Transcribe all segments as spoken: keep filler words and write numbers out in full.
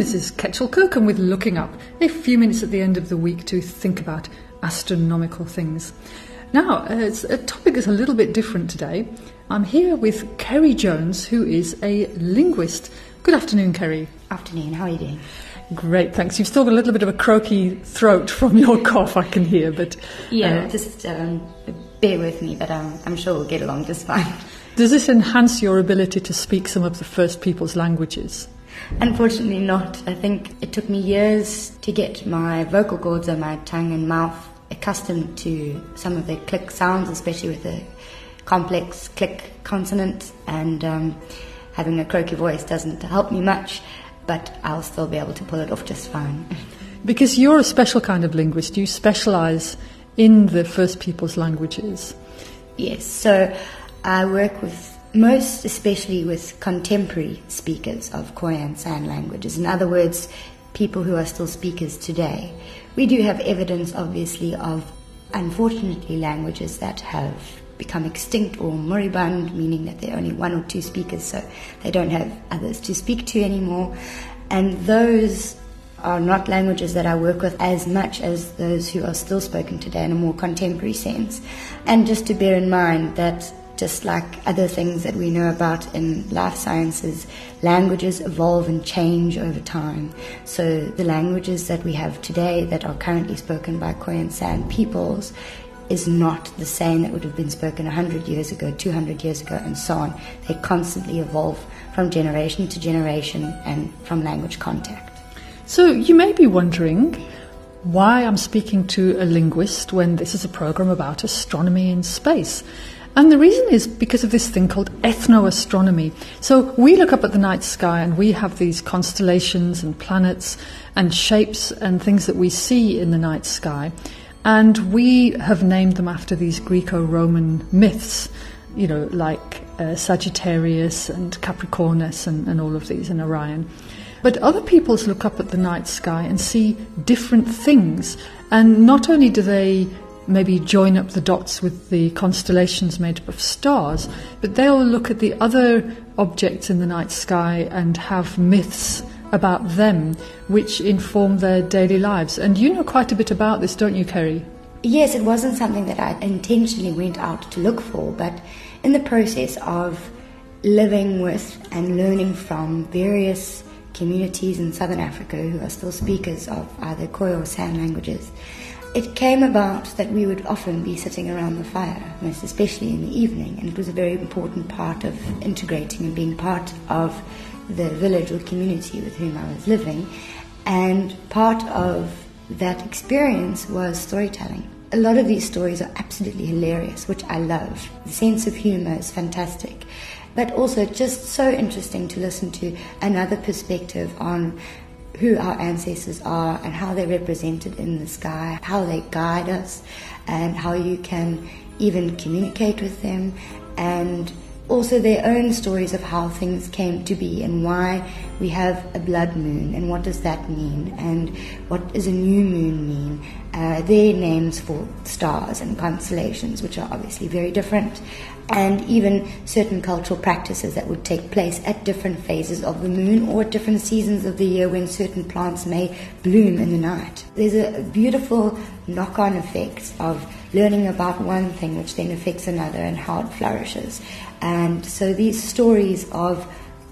This is Ketchel Kirkham with Looking Up, a few minutes at the end of the week to think about astronomical things. Now, uh, it's a topic that's a little bit different today. I'm here with Kerry Jones, who is a linguist. Good afternoon, Kerry. Afternoon, how are you doing? Great, thanks. You've still got a little bit of a croaky throat from your cough, I can hear, but... Yeah, uh, just um, bear with me, but um, I'm sure we'll get along just fine. Does this enhance your ability to speak some of the First Peoples languages? Unfortunately not. I think it took me years to get my vocal cords and my tongue and mouth accustomed to some of the click sounds, especially with the complex click consonant, and um, having a croaky voice doesn't help me much, but I'll still be able to pull it off just fine. Because you're a special kind of linguist, you specialise in the First Peoples languages. Yes, so I work with most especially with contemporary speakers of Khoi and San languages. In other words, people who are still speakers today. We do have evidence, obviously, of, unfortunately, languages that have become extinct or moribund, meaning that there are only one or two speakers, so they don't have others to speak to anymore. And those are not languages that I work with as much as those who are still spoken today in a more contemporary sense. And just to bear in mind that just like other things that we know about in life sciences, languages evolve and change over time. So the languages that we have today that are currently spoken by Khoi and San peoples is not the same that would have been spoken one hundred years ago, two hundred years ago, and so on. They constantly evolve from generation to generation and from language contact. So you may be wondering why I'm speaking to a linguist when this is a program about astronomy in space. And the reason is because of this thing called ethnoastronomy. So we look up at the night sky and we have these constellations and planets and shapes and things that we see in the night sky. And we have named them after these Greco-Roman myths, you know, like uh, Sagittarius and Capricornus and, and all of these, and Orion. But other peoples look up at the night sky and see different things. And not only do they maybe join up the dots with the constellations made up of stars, but they'll look at the other objects in the night sky and have myths about them which inform their daily lives. And you know quite a bit about this, don't you, Kerry? Yes, it wasn't something that I intentionally went out to look for, but in the process of living with and learning from various communities in southern Africa who are still speakers of either Khoi or San languages, it came about that we would often be sitting around the fire, most especially in the evening, and it was a very important part of integrating and being part of the village or community with whom I was living. And part of that experience was storytelling. A lot of these stories are absolutely hilarious, which I love. The sense of humour is fantastic, but also just so interesting to listen to another perspective on who our ancestors are and how they're represented in the sky, how they guide us, and how you can even communicate with them, and also their own stories of how things came to be and why we have a blood moon and what does that mean and what does a new moon mean. Uh, their names for stars and constellations, which are obviously very different, and even certain cultural practices that would take place at different phases of the moon or at different seasons of the year when certain plants may bloom in the night. There's a beautiful knock-on effect of learning about one thing which then affects another and how it flourishes. And so these stories of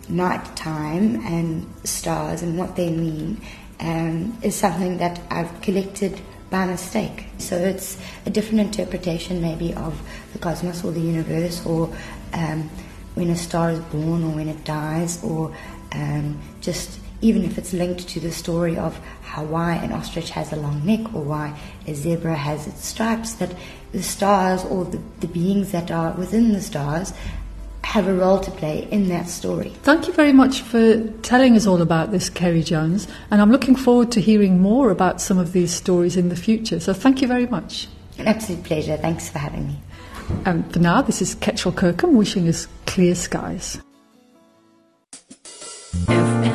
nighttime and stars and what they mean um, is something that I've collected by mistake. So it's a different interpretation maybe of the cosmos or the universe, or um, when a star is born or when it dies, or um, just even if it's linked to the story of how why an ostrich has a long neck or why a zebra has its stripes, that the stars or the, the beings that are within the stars have a role to play in that story. Thank you very much for telling us all about this, Kerry Jones, and I'm looking forward to hearing more about some of these stories in the future. So thank you very much. An absolute pleasure. Thanks for having me. And um, for now, this is Ketchel Kirkham wishing us clear skies. F-